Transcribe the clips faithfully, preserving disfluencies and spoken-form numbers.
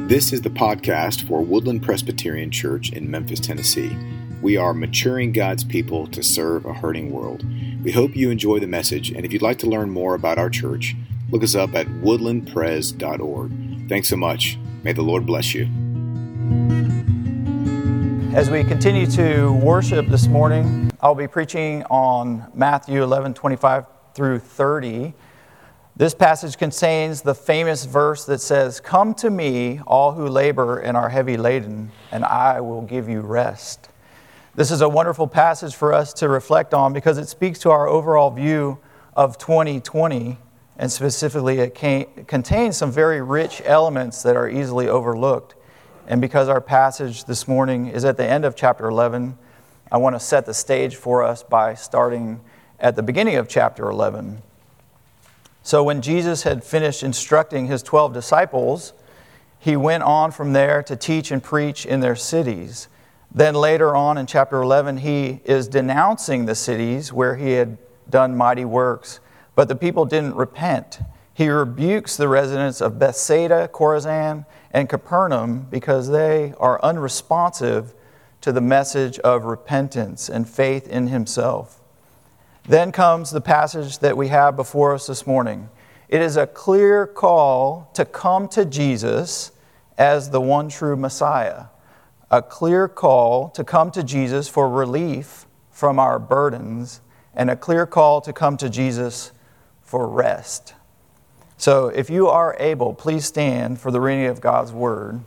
This is the podcast for Woodland Presbyterian Church in Memphis, Tennessee. We are maturing God's people to serve a hurting world. We hope you enjoy the message, and if you'd like to learn more about our church, look us up at woodland pres dot org. Thanks so much. May the Lord bless you. As we continue to worship this morning, I'll be preaching on Matthew eleven, twenty-five through thirty. This passage contains the famous verse that says, "Come to me, all who labor and are heavy laden, and I will give you rest." This is a wonderful passage for us to reflect on because it speaks to our overall view of twenty twenty, and specifically it can, contains some very rich elements that are easily overlooked. And because our passage this morning is at the end of chapter eleven, I want to set the stage for us by starting at the beginning of chapter eleven. So when Jesus had finished instructing his twelve disciples, he went on from there to teach and preach in their cities. Then later on in chapter eleven, he is denouncing the cities where he had done mighty works, but the people didn't repent. He rebukes the residents of Bethsaida, Chorazin, and Capernaum because they are unresponsive to the message of repentance and faith in himself. Then comes the passage that we have before us this morning. It is a clear call to come to Jesus as the one true Messiah. A clear call to come to Jesus for relief from our burdens, and a clear call to come to Jesus for rest. So if you are able, please stand for the reading of God's Word.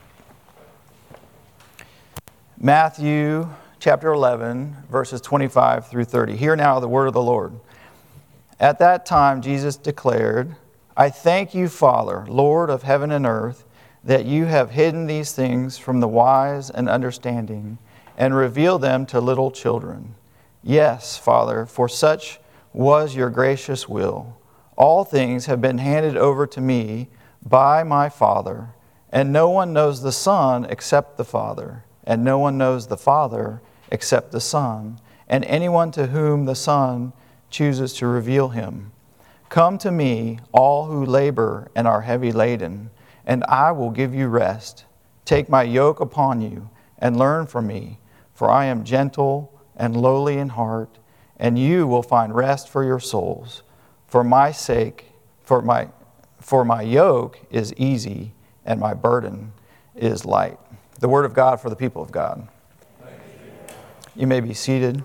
Matthew chapter eleven, verses twenty-five through thirty. Hear now the word of the Lord. At that time Jesus declared, "I thank you, Father, Lord of heaven and earth, that you have hidden these things from the wise and understanding and revealed them to little children. Yes, Father, for such was your gracious will. All things have been handed over to me by my Father, and no one knows the Son except the Father, and no one knows the Father except the Son, and anyone to whom the Son chooses to reveal him. Come to me, all who labor and are heavy laden, and I will give you rest. Take my yoke upon you and learn from me, for I am gentle and lowly in heart, and you will find rest for your souls. For my sake, for my for my yoke is easy and my burden is light." The word of God for the people of God. You may be seated.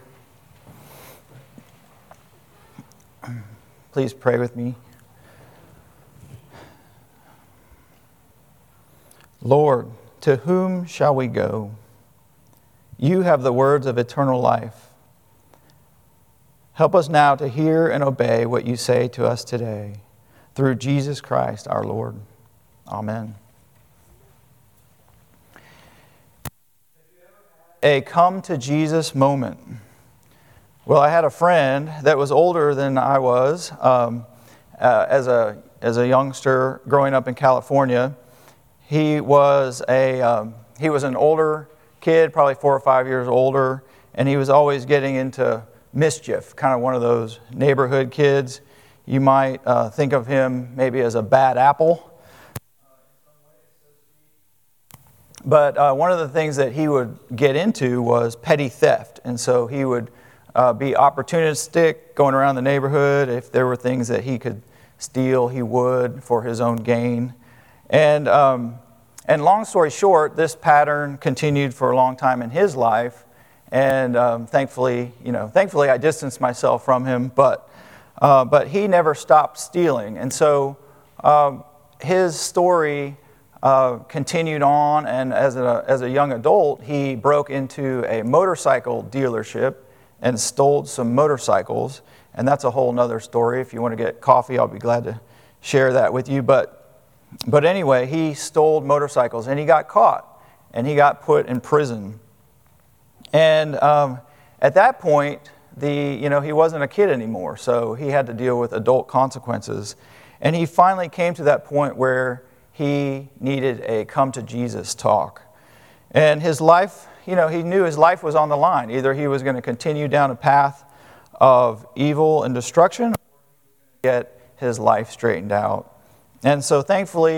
Please pray with me. Lord, to whom shall we go? You have the words of eternal life. Help us now to hear and obey what you say to us today. Through Jesus Christ our Lord. Amen. A come to Jesus moment. Well, I had a friend that was older than I was um, uh, as a as a youngster growing up in California. He was a um, he was an older kid, probably four or five years older, and he was always getting into mischief, kind of one of those neighborhood kids. You might uh, think of him maybe as a bad apple. But uh, one of the things that he would get into was petty theft. And so he would uh, be opportunistic, going around the neighborhood. If there were things that he could steal, he would for his own gain. And um, and long story short, this pattern continued for a long time in his life. And um, thankfully, you know, thankfully I distanced myself from him. But uh, but he never stopped stealing. And so um, his story Uh, continued on, and as a as a young adult, he broke into a motorcycle dealership and stole some motorcycles, and that's a whole nother story. If you want to get coffee, I'll be glad to share that with you. But but anyway, he stole motorcycles, and he got caught, and he got put in prison. And um, at that point, the you know he wasn't a kid anymore, so he had to deal with adult consequences, and he finally came to that point where he needed a come to Jesus talk. And his life, you know, he knew his life was on the line. Either he was going to continue down a path of evil and destruction, or get his life straightened out. And so thankfully,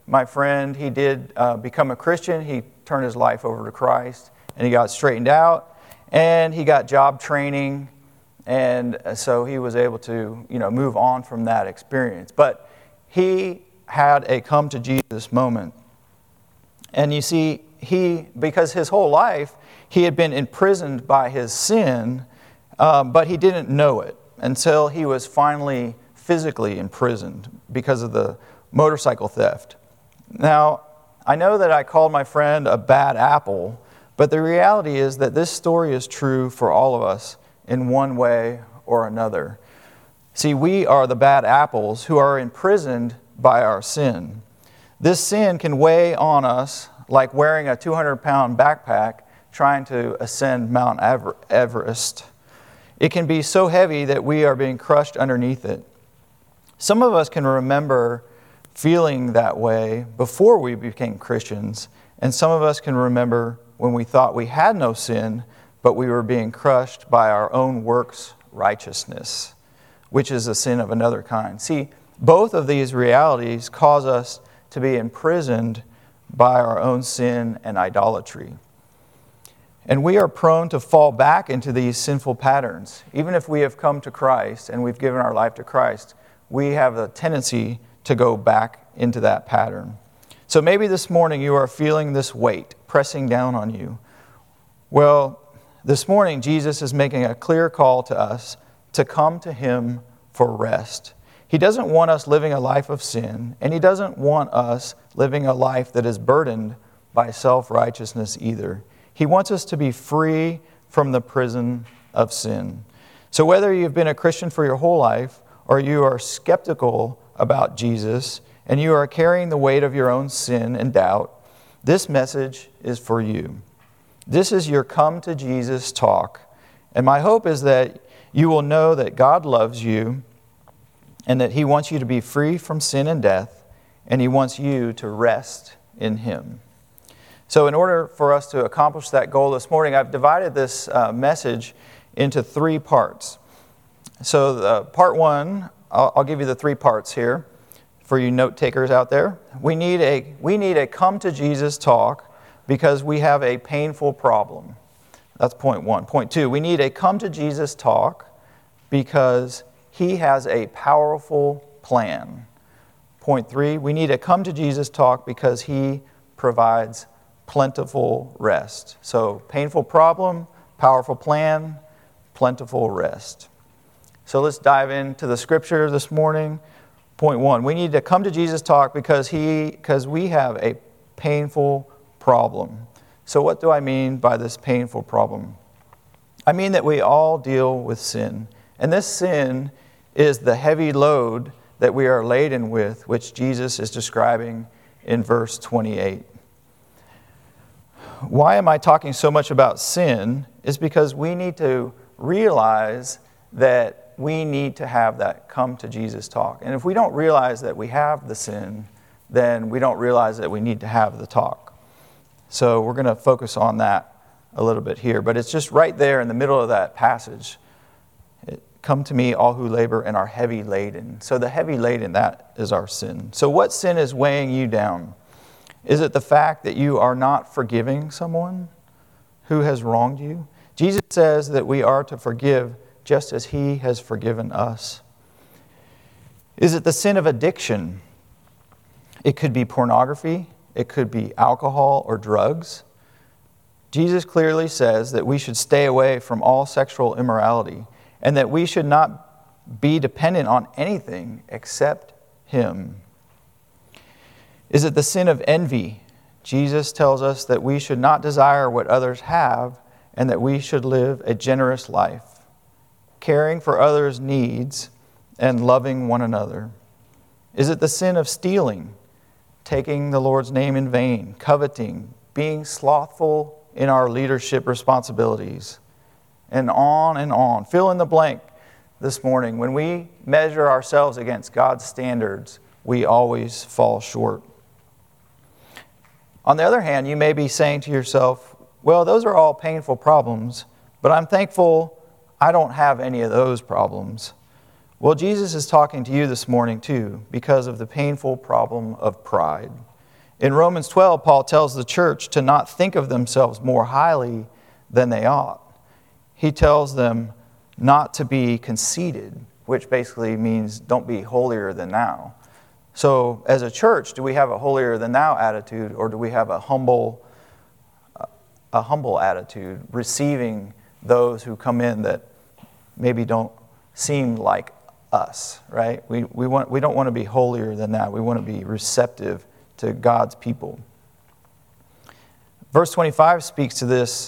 my friend, he did uh, become a Christian. He turned his life over to Christ, and he got straightened out, and he got job training, and so he was able to, you know, move on from that experience. But he had a come to Jesus moment. And you see, he, because his whole life, he had been imprisoned by his sin, um, but he didn't know it until he was finally physically imprisoned because of the motorcycle theft. Now, I know that I called my friend a bad apple, but the reality is that this story is true for all of us in one way or another. See, we are the bad apples who are imprisoned by our sin. This sin can weigh on us like wearing a two hundred pound backpack trying to ascend Mount Ever- Everest. It can be so heavy that we are being crushed underneath it. Some of us can remember feeling that way before we became Christians, and some of us can remember when we thought we had no sin, but we were being crushed by our own works righteousness, which is a sin of another kind. See, both of these realities cause us to be imprisoned by our own sin and idolatry. And we are prone to fall back into these sinful patterns. Even if we have come to Christ and we've given our life to Christ, we have a tendency to go back into that pattern. So maybe this morning you are feeling this weight pressing down on you. Well, this morning Jesus is making a clear call to us to come to Him for rest. He doesn't want us living a life of sin, and He doesn't want us living a life that is burdened by self-righteousness either. He wants us to be free from the prison of sin. So whether you've been a Christian for your whole life or you are skeptical about Jesus and you are carrying the weight of your own sin and doubt, this message is for you. This is your come to Jesus talk. And my hope is that you will know that God loves you and that He wants you to be free from sin and death, and He wants you to rest in Him. So in order for us to accomplish that goal this morning, I've divided this uh, message into three parts. So the part one, I'll, I'll give you the three parts here for you note takers out there. We need a we need a come to Jesus talk because we have a painful problem. That's point one. Point two, we need a come to Jesus talk because He has a powerful plan. Point three, we need a come to Jesus talk because He provides plentiful rest. So painful problem, powerful plan, plentiful rest. So let's dive into the scripture this morning. Point one, we need to come to Jesus talk because he because we have a painful problem. So what do I mean by this painful problem? I mean that we all deal with sin. And this sin is the heavy load that we are laden with, which Jesus is describing in verse twenty-eight. Why am I talking so much about sin? Is because we need to realize that we need to have that come to Jesus talk. And if we don't realize that we have the sin, then we don't realize that we need to have the talk. So we're going to focus on that a little bit here. But it's just right there in the middle of that passage. It, Come to me, all who labor and are heavy laden. So the heavy laden, that is our sin. So what sin is weighing you down? Is it the fact that you are not forgiving someone who has wronged you? Jesus says that we are to forgive just as He has forgiven us. Is it the sin of addiction? It could be pornography. It could be alcohol or drugs. Jesus clearly says that we should stay away from all sexual immorality and that we should not be dependent on anything except Him. Is it the sin of envy? Jesus tells us that we should not desire what others have and that we should live a generous life, caring for others' needs and loving one another. Is it the sin of stealing, taking the Lord's name in vain, coveting, being slothful in our leadership responsibilities, and on and on? Fill in the blank this morning. When we measure ourselves against God's standards, we always fall short. On the other hand, you may be saying to yourself, well, those are all painful problems, but I'm thankful I don't have any of those problems. Well, Jesus is talking to you this morning too because of the painful problem of pride. In Romans twelve, Paul tells the church to not think of themselves more highly than they ought. He tells them not to be conceited, which basically means don't be holier than thou. So as a church, do we have a holier than thou attitude, or do we have a humble, a humble attitude, receiving those who come in that maybe don't seem like us, right? We we want we don't want to be holier than that. We want to be receptive to God's people. Verse twenty-five speaks to this,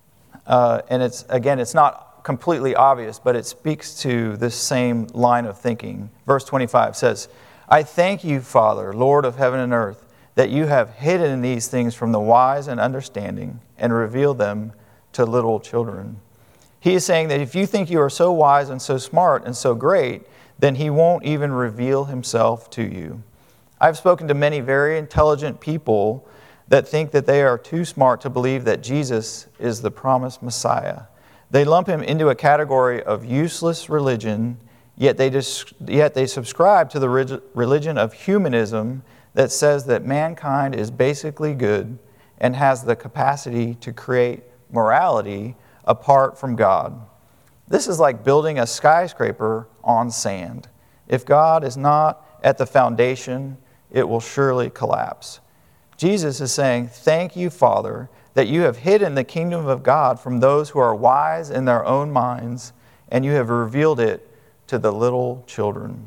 uh, and it's again, it's not completely obvious, but it speaks to this same line of thinking. Verse twenty-five says, I thank you, Father, Lord of heaven and earth, that you have hidden these things from the wise and understanding and revealed them to little children. He is saying that if you think you are so wise and so smart and so great, then he won't even reveal himself to you. I've spoken to many very intelligent people that think that they are too smart to believe that Jesus is the promised Messiah. They lump him into a category of useless religion, yet they, dis- yet they subscribe to the rig- religion of humanism that says that mankind is basically good and has the capacity to create morality apart from God. This is like building a skyscraper on sand. If God is not at the foundation, it will surely collapse. Jesus is saying, thank you, Father, that you have hidden the kingdom of God from those who are wise in their own minds, and you have revealed it to the little children.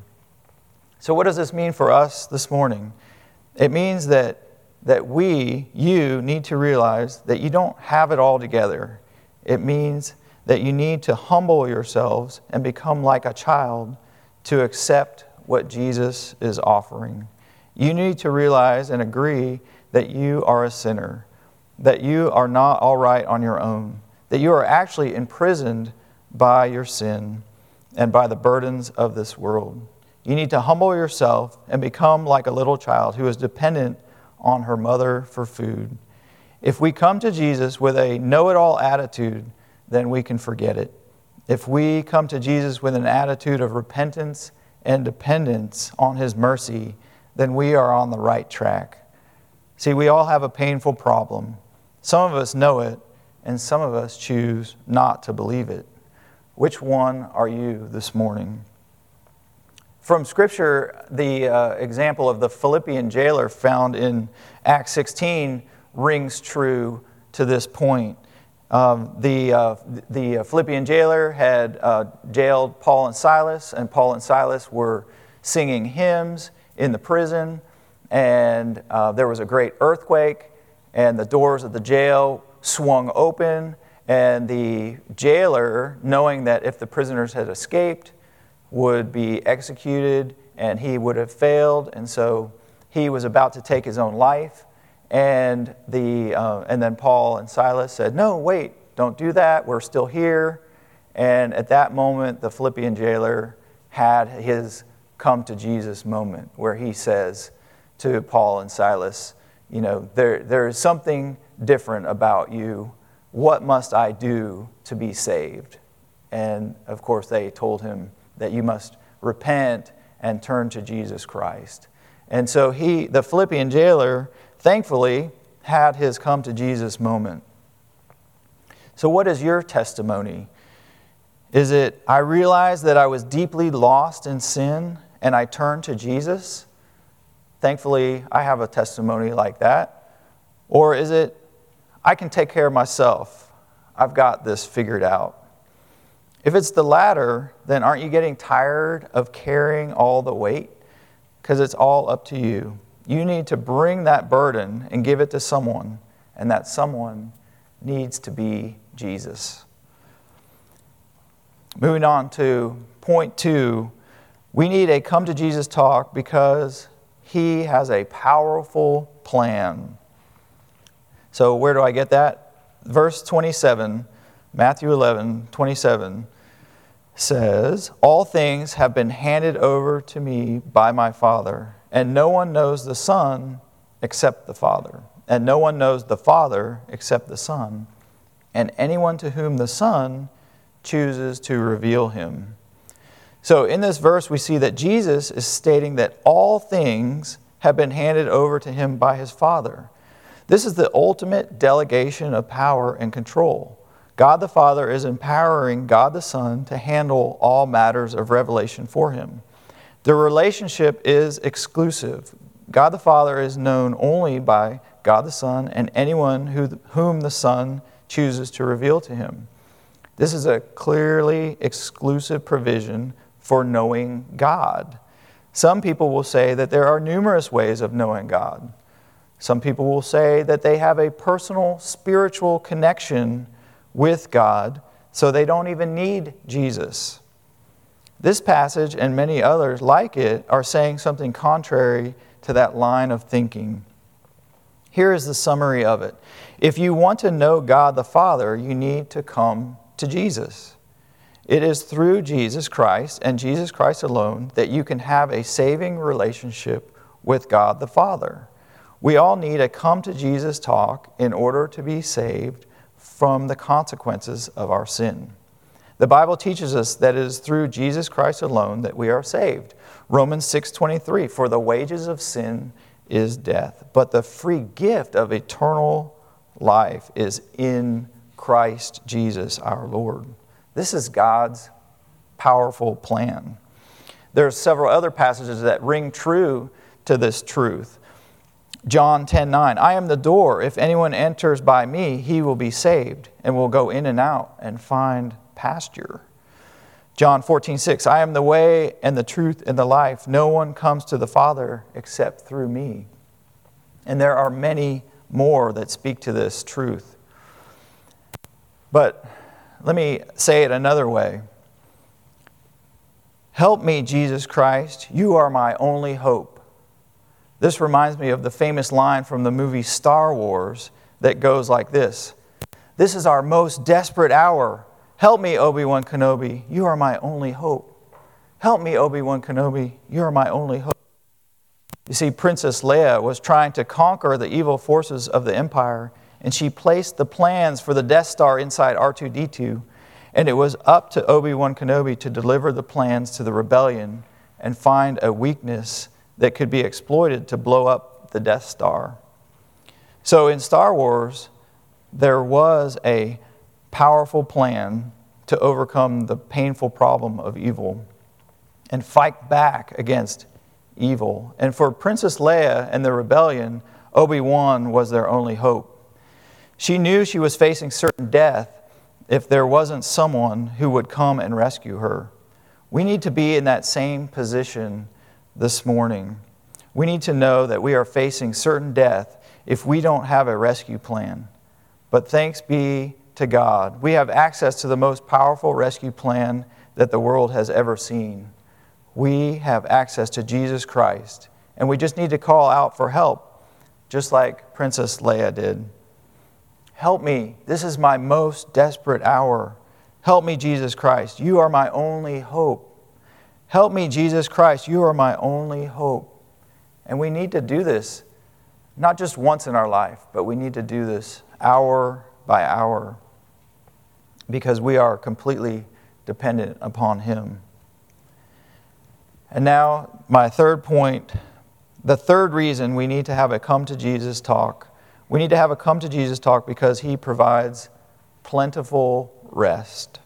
So what does this mean for us this morning? It means that, that we, you, need to realize that you don't have it all together. It means that you need to humble yourselves and become like a child to accept what Jesus is offering. You need to realize and agree that you are a sinner, that you are not all right on your own, that you are actually imprisoned by your sin and by the burdens of this world. You need to humble yourself and become like a little child who is dependent on her mother for food. If we come to Jesus with a know-it-all attitude, then we can forget it. If we come to Jesus with an attitude of repentance and dependence on his mercy, then we are on the right track. See, we all have a painful problem. Some of us know it, and some of us choose not to believe it. Which one are you this morning? From Scripture, the uh, example of the Philippian jailer found in Acts sixteen rings true to this point. Um, the, uh, the Philippian jailer had uh, jailed Paul and Silas, and Paul and Silas were singing hymns in the prison, and uh, there was a great earthquake, and the doors of the jail swung open, and the jailer, knowing that if the prisoners had escaped, would be executed, and he would have failed, and so he was about to take his own life. And the uh, and then Paul and Silas said, no, wait, don't do that. We're still here. And at that moment, the Philippian jailer had his come to Jesus moment where he says to Paul and Silas, you know, there there is something different about you. What must I do to be saved? And of course, they told him that you must repent and turn to Jesus Christ. And so he, the Philippian jailer, thankfully, had his come to Jesus moment. So what is your testimony? Is it, I realized that I was deeply lost in sin and I turned to Jesus? Thankfully, I have a testimony like that. Or is it, I can take care of myself. I've got this figured out. If it's the latter, then aren't you getting tired of carrying all the weight? Because it's all up to you. You need to bring that burden and give it to someone, and that someone needs to be Jesus. Moving on to point two, we need a come to Jesus talk because he has a powerful plan. So where do I get that? Verse twenty-seven, Matthew eleven, twenty-seven says, all things have been handed over to me by my Father, and no one knows the Son except the Father, and no one knows the Father except the Son, and anyone to whom the Son chooses to reveal him. So in this verse, we see that Jesus is stating that all things have been handed over to him by his Father. This is the ultimate delegation of power and control. God the Father is empowering God the Son to handle all matters of revelation for him. The relationship is exclusive. God the Father is known only by God the Son and anyone who, whom the Son chooses to reveal to him. This is a clearly exclusive provision for knowing God. Some people will say that there are numerous ways of knowing God. Some people will say that they have a personal spiritual connection with God, so they don't even need Jesus. This passage and many others like it are saying something contrary to that line of thinking. Here is the summary of it. If you want to know God the Father, you need to come to Jesus. It is through Jesus Christ and Jesus Christ alone that you can have a saving relationship with God the Father. We all need a come to Jesus talk in order to be saved from the consequences of our sin. The Bible teaches us that it is through Jesus Christ alone that we are saved. Romans six twenty-three, for the wages of sin is death, but the free gift of eternal life is in Christ Jesus our Lord. This is God's powerful plan. There are several other passages that ring true to this truth. John ten nine, I am the door. If anyone enters by me, he will be saved and will go in and out and find pasture. John fourteen six, I am the way and the truth and the life. No one comes to the Father except through me. And there are many more that speak to this truth. But let me say it another way. Help me, Jesus Christ. You are my only hope. This reminds me of the famous line from the movie Star Wars that goes like this. This is our most desperate hour. Help me, Obi-Wan Kenobi. You are my only hope. Help me, Obi-Wan Kenobi. You are my only hope. You see, Princess Leia was trying to conquer the evil forces of the Empire, and she placed the plans for the Death Star inside R two D two, and it was up to Obi-Wan Kenobi to deliver the plans to the rebellion and find a weakness that could be exploited to blow up the Death Star. So in Star Wars, there was a powerful plan to overcome the painful problem of evil and fight back against evil. And for Princess Leia and the rebellion, Obi-Wan was their only hope. She knew she was facing certain death if there wasn't someone who would come and rescue her. We need to be in that same position this morning. We need to know that we are facing certain death if we don't have a rescue plan. But thanks be to God, we have access to the most powerful rescue plan that the world has ever seen. We have access to Jesus Christ, and we just need to call out for help, just like Princess Leia did. Help me. This is my most desperate hour. Help me, Jesus Christ. You are my only hope. Help me, Jesus Christ. You are my only hope. And we need to do this, not just once in our life, but we need to do this hour by hour, because we are completely dependent upon Him. And now, my third point, the third reason we need to have a come to Jesus talk. We need to have a come to Jesus talk because He provides plentiful rest.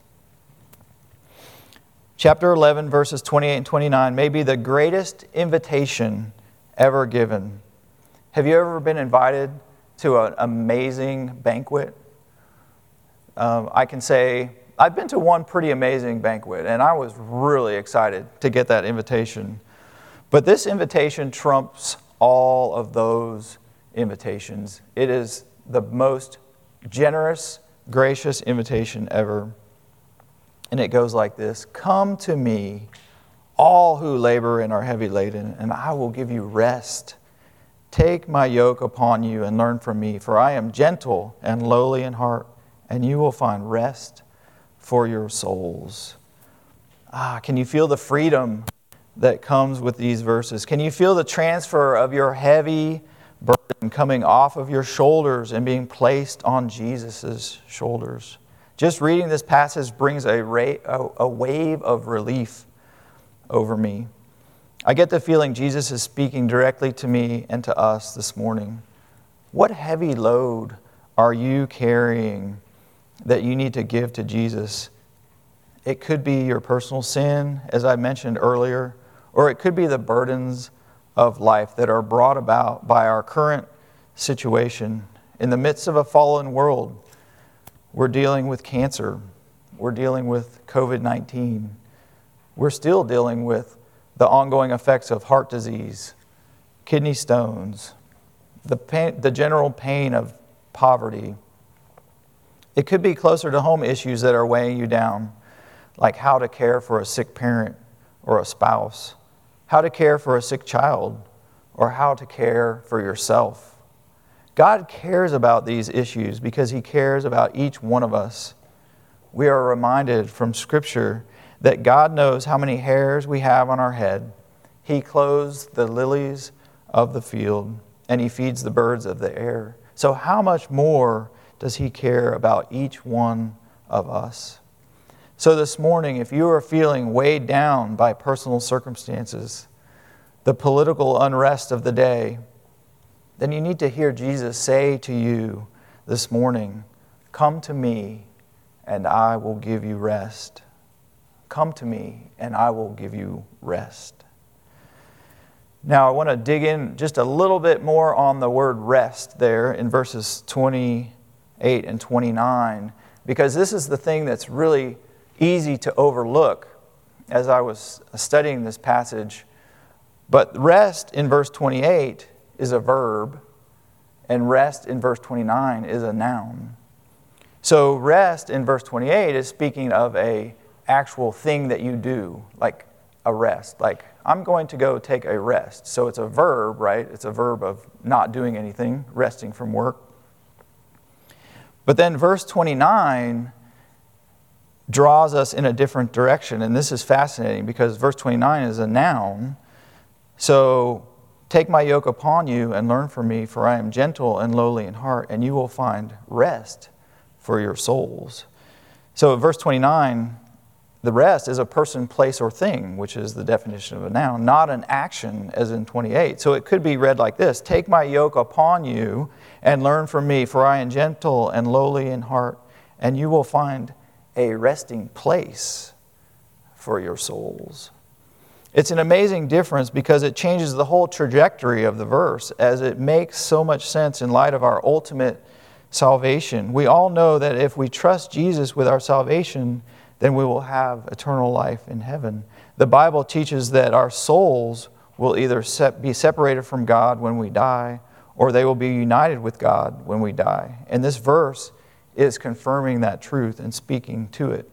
Chapter eleven, verses twenty-eight and twenty-nine may be the greatest invitation ever given. Have you ever been invited to an amazing banquet? Um, I can say, I've been to one pretty amazing banquet, and I was really excited to get that invitation. But this invitation trumps all of those invitations. It is the most generous, gracious invitation ever. And it goes like this: come to me, all who labor and are heavy laden, and I will give you rest. Take my yoke upon you and learn from me, for I am gentle and lowly in heart, and you will find rest for your souls. Ah, can you feel the freedom that comes with these verses? Can you feel the transfer of your heavy burden coming off of your shoulders and being placed on Jesus' shoulders? Just reading this passage brings a, ra- a, a wave of relief over me. I get the feeling Jesus is speaking directly to me and to us this morning. What heavy load are you carrying that you need to give to Jesus? It could be your personal sin, as I mentioned earlier, or it could be the burdens of life that are brought about by our current situation. In the midst of a fallen world, we're dealing with cancer. We're dealing with covid nineteen. We're still dealing with the ongoing effects of heart disease, kidney stones, the pain, the general pain of poverty. It could be closer to home issues that are weighing you down, like how to care for a sick parent or a spouse, how to care for a sick child, or how to care for yourself. God cares about these issues because He cares about each one of us. We are reminded from Scripture that God knows how many hairs we have on our head. He clothes the lilies of the field, and He feeds the birds of the air. So how much more does He care about each one of us? So this morning, if you are feeling weighed down by personal circumstances, the political unrest of the day, then you need to hear Jesus say to you this morning, "Come to me, and I will give you rest. Come to me, and I will give you rest." Now, I want to dig in just a little bit more on the word rest there in verses twenty-eight and twenty-nine, because this is the thing that's really easy to overlook as I was studying this passage. But rest in verse twenty-eight is a verb, and rest in verse twenty-nine is a noun. So rest in verse twenty-eight is speaking of a actual thing that you do, like a rest. Like, I'm going to go take a rest. So it's a verb, right? It's a verb of not doing anything, resting from work. But then verse twenty-nine draws us in a different direction. And this is fascinating because verse twenty-nine is a noun. So, take my yoke upon you and learn from me, for I am gentle and lowly in heart, and you will find rest for your souls. So, verse twenty-nine, the rest is a person, place, or thing, which is the definition of a noun, not an action as in twenty-eight. So, it could be read like this: take my yoke upon you and learn from me, for I am gentle and lowly in heart, and you will find a resting place for your souls. It's an amazing difference because it changes the whole trajectory of the verse, as it makes so much sense in light of our ultimate salvation. We all know that if we trust Jesus with our salvation, then we will have eternal life in heaven. The Bible teaches that our souls will either be separated from God when we die, or they will be united with God when we die. And this verse is confirming that truth and speaking to it.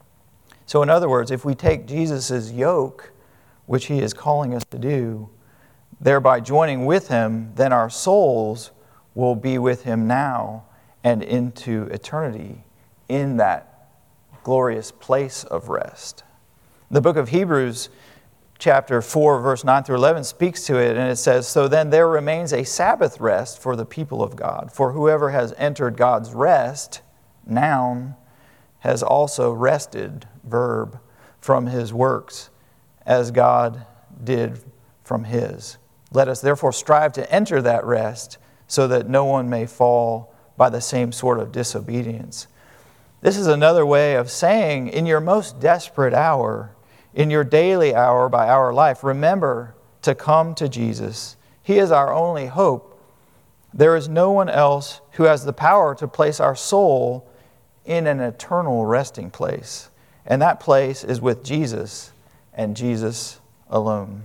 So in other words, if we take Jesus' yoke, which He is calling us to do, thereby joining with Him, then our souls will be with Him now and into eternity in that glorious place of rest. The book of Hebrews, chapter four, verse nine through eleven, speaks to it, and it says, "So then there remains a Sabbath rest for the people of God. For whoever has entered God's rest," noun, "has also rested," verb, "from his works, as God did from His. Let us therefore strive to enter that rest, so that no one may fall by the same sort of disobedience." This is another way of saying, in your most desperate hour, in your daily hour by hour life, remember to come to Jesus. He is our only hope. There is no one else who has the power to place our soul in an eternal resting place. And that place is with Jesus, and Jesus alone.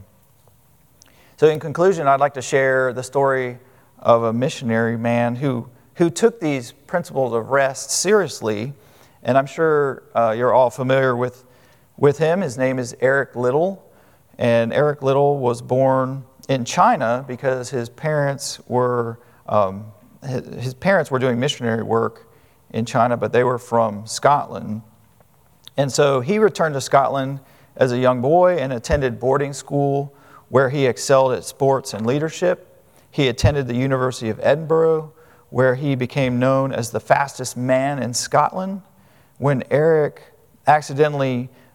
So in conclusion, I'd like to share the story of a missionary man who, who took these principles of rest seriously. And I'm sure uh, you're all familiar with, with him. His name is Eric Liddell. And Eric Liddell was born in China because his parents were um, his, his parents were doing missionary work in China, but they were from Scotland. And so he returned to Scotland as a young boy and attended boarding school where he excelled at sports and leadership. He attended the University of Edinburgh, where he became known as the fastest man in Scotland. When Eric accidentally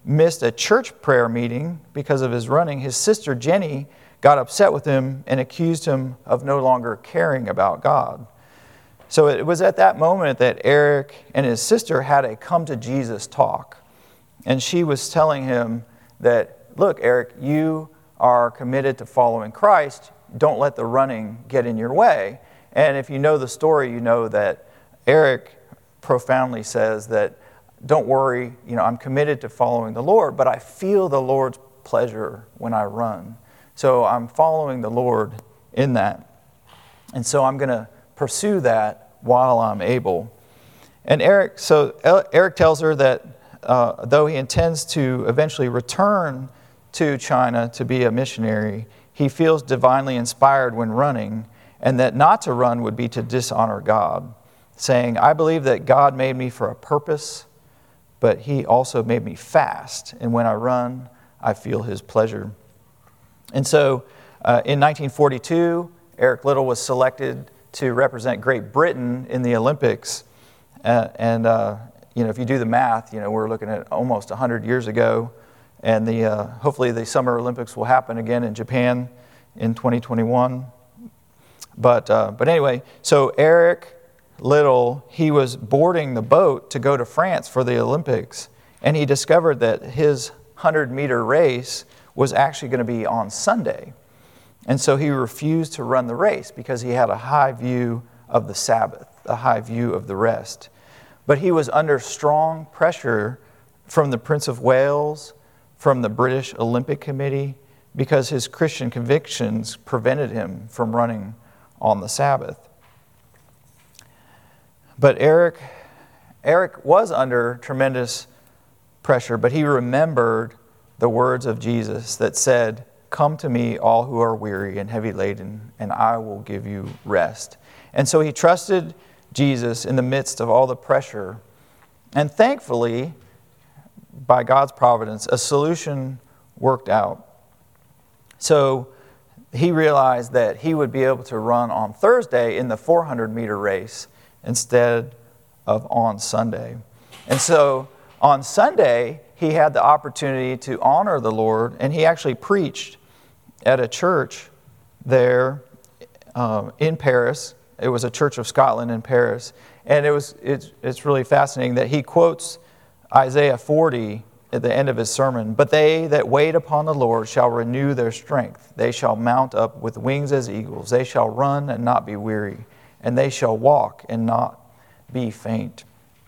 missed a church prayer meeting because of his running, his sister Jenny got upset with him and accused him of no longer caring about God. So it was at that moment that Eric and his sister had a come to Jesus talk. And she was telling him that, look, Eric, you are committed to following Christ. Don't let the running get in your way. And if you know the story, you know that Eric profoundly says that, don't worry, you know, I'm committed to following the Lord, but I feel the Lord's pleasure when I run. So I'm following the Lord in that. And so I'm going to pursue that while I'm able. And Eric, so Eric tells her that uh, though he intends to eventually return to China to be a missionary, he feels divinely inspired when running, and that not to run would be to dishonor God, saying, I believe that God made me for a purpose, but he also made me fast, and when I run, I feel his pleasure. And so uh, in nineteen forty-two, Eric Liddell was selected to represent Great Britain in the Olympics. Uh, and, uh, you know, if you do the math, you know, we're looking at almost one hundred years ago. And the uh, hopefully the Summer Olympics will happen again in Japan in twenty twenty-one. But, uh, but anyway, so Eric Liddell, he was boarding the boat to go to France for the Olympics. And he discovered that his hundred-meter race was actually going to be on Sunday. And so he refused to run the race because he had a high view of the Sabbath, a high view of the rest. But he was under strong pressure from the Prince of Wales, from the British Olympic Committee, because his Christian convictions prevented him from running on the Sabbath. But Eric, Eric was under tremendous pressure, but he remembered the words of Jesus that said, come to me, all who are weary and heavy laden, and I will give you rest. And so he trusted Jesus in the midst of all the pressure. And thankfully, by God's providence, a solution worked out. So he realized that he would be able to run on Thursday in the four hundred meter race instead of on Sunday. And so on Sunday, he had the opportunity to honor the Lord, and he actually preached at a church there uh, in Paris. It was a Church of Scotland in Paris. And it was it's, it's really fascinating that he quotes Isaiah forty at the end of his sermon. But they that wait upon the Lord shall renew their strength. They shall mount up with wings as eagles. They shall run and not be weary. And they shall walk and not be faint.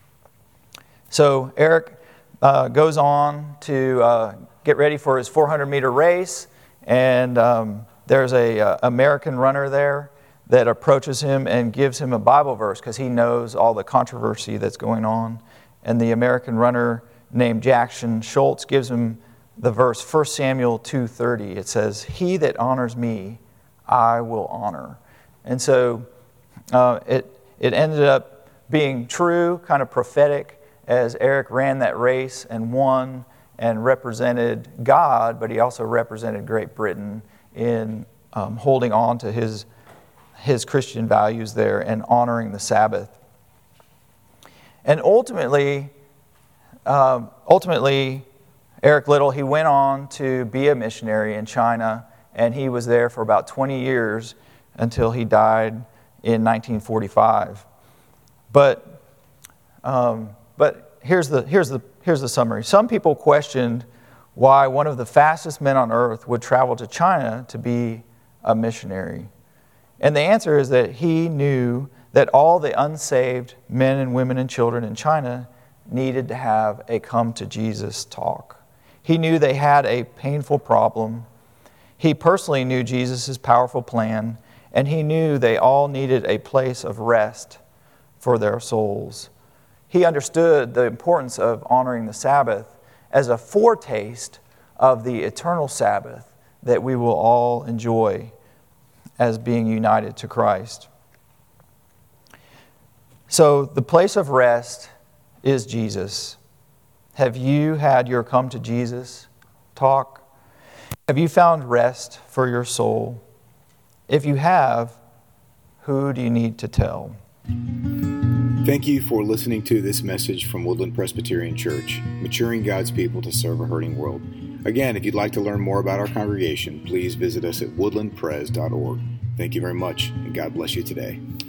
So Eric uh, goes on to uh, get ready for his four hundred meter race. And um, there's a uh, American runner there that approaches him and gives him a Bible verse because he knows all the controversy that's going on. And the American runner named Jackson Schultz gives him the verse, First Samuel two thirty. It says, he that honors me, I will honor. And so uh, it, it ended up being true, kind of prophetic, as Eric ran that race and won and represented God, but he also represented Great Britain in um, holding on to his his Christian values there and honoring the Sabbath. And ultimately, um, ultimately, Eric Liddell, he went on to be a missionary in China, and he was there for about twenty years until he died in nineteen forty-five. But, um, but here's the here's the here's the summary. Some people questioned why one of the fastest men on earth would travel to China to be a missionary. And the answer is that he knew that all the unsaved men and women and children in China needed to have a come to Jesus talk. He knew they had a painful problem. He personally knew Jesus' powerful plan, and he knew they all needed a place of rest for their souls. He understood the importance of honoring the Sabbath as a foretaste of the eternal Sabbath that we will all enjoy as being united to Christ. So the place of rest is Jesus. Have you had your come to Jesus talk? Have you found rest for your soul? If you have, who do you need to tell? Thank you for listening to this message from Woodland Presbyterian Church, maturing God's people to serve a hurting world. Again, if you'd like to learn more about our congregation, please visit us at woodland pres dot org. Thank you very much, and God bless you today.